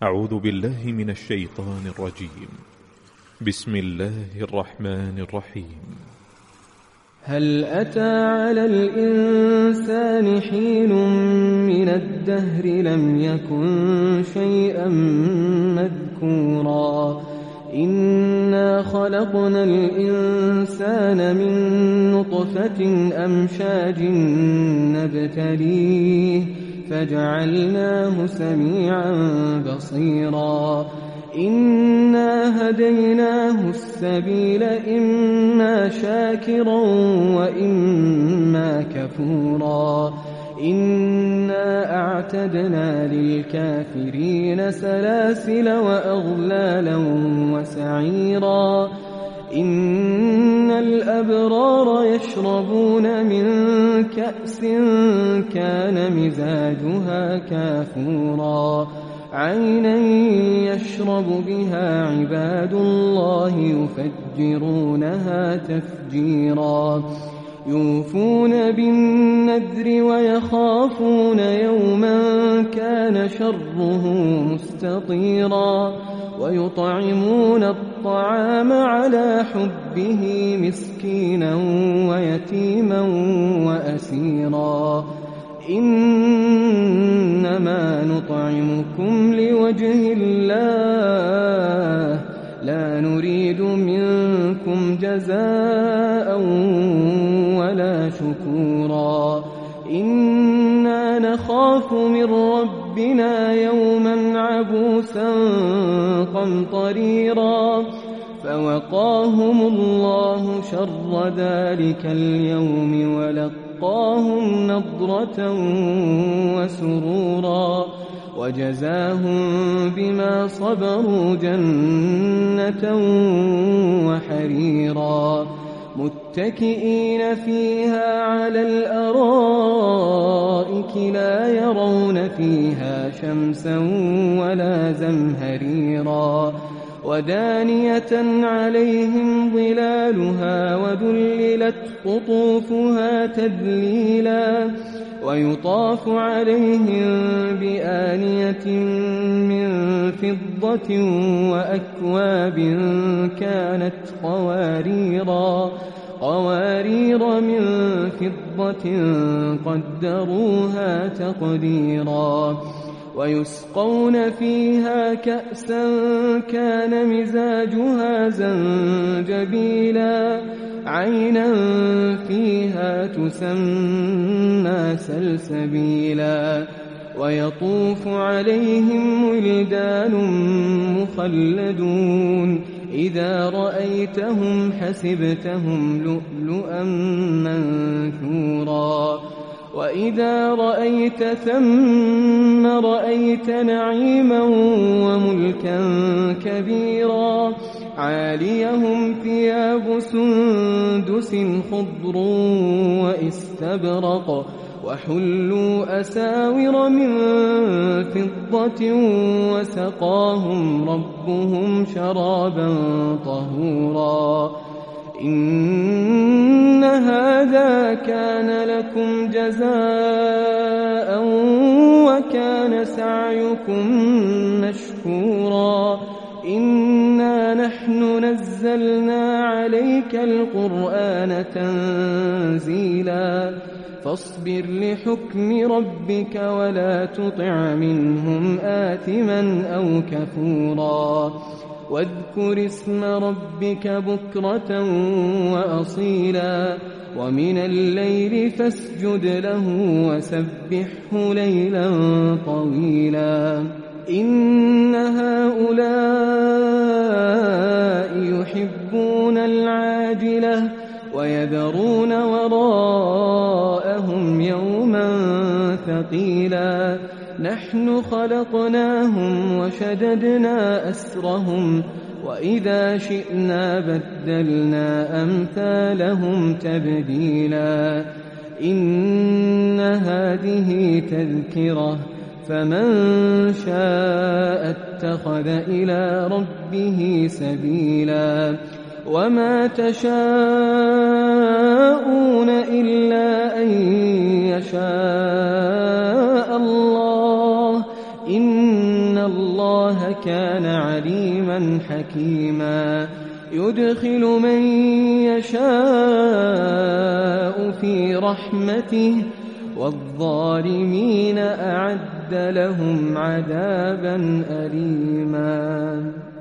أعوذ بالله من الشيطان الرجيم. بسم الله الرحمن الرحيم. هل أتى على الإنسان حين من الدهر لم يكن شيئا مذكورا إنا خلقنا الإنسان من نطفة أمشاج نبتليه فجعلناه سميعا بصيرا إنا هديناه السبيل إما شاكرا وإما كفورا إنا أعتدنا للكافرين سلاسل وأغلالا وسعيرا إن الأبرار يشربون من كأس كان مزاجها كافورا عينا يشرب بها عباد الله يفجرونها تفجيرا يوفون بالنذر ويخافون يوما كان شره مستطيرا ويطعمون الطعام على حبه مسكينا ويتيما وأسيرا إنما نطعمكم لوجه الله لا نريد منكم جزاء ولا شكورا إنا نخاف من ربنا يوما عبوسا قمطريرا فوقاهم الله شر ذلك اليوم ولقاهم نضرة وسرورا وجزاهم بما صبروا جنة وحريرا متكئين فيها على الأرائك لا يرون فيها شمسا ولا زمهريرا ودانية عليهم ظلالها وذللت قطوفها تذليلا ويطاف عليهم بآنية من فضة وأكواب كانت قوارير من فضة قدروها تقديرا ويسقون فيها كأسا كان مزاجها زنجبيلا عينا فيها تسمى سلسبيلا ويطوف عليهم ولدان مخلدون إذا رأيتهم حسبتهم لؤلؤا منثورا وإذا رأيت ثم رأيت نعيما وملكا كبيرا عاليهم ثياب سندس خضر واستبرق وحلوا أساور من فضة وسقاهم ربهم شرابا طهورا إن هذا كان لكم جزاء وكان سعيكم مشكورا إنا نحن نزلنا عليك القرآن تنزيلا فاصبر لحكم ربك ولا تطع منهم آثما أو كفورا واذكر اسم ربك بكرة وأصيلا ومن الليل فاسجد له وسبحه ليلا طويلا إن هؤلاء يحبون العاجلة ويذرون وراءهم يوما ثقيلا نحن خلقناهم وشددنا أسرهم وإذا شئنا بدلنا أمثالهم تبديلا إن هذه تذكرة فمن شاء اتخذ إلى ربه سبيلا وما تشاءون إلا أن يشاء الله إن الله كان عليما حكيما يدخل من يشاء في رحمته والظالمين أعد لهم عذابا أليما.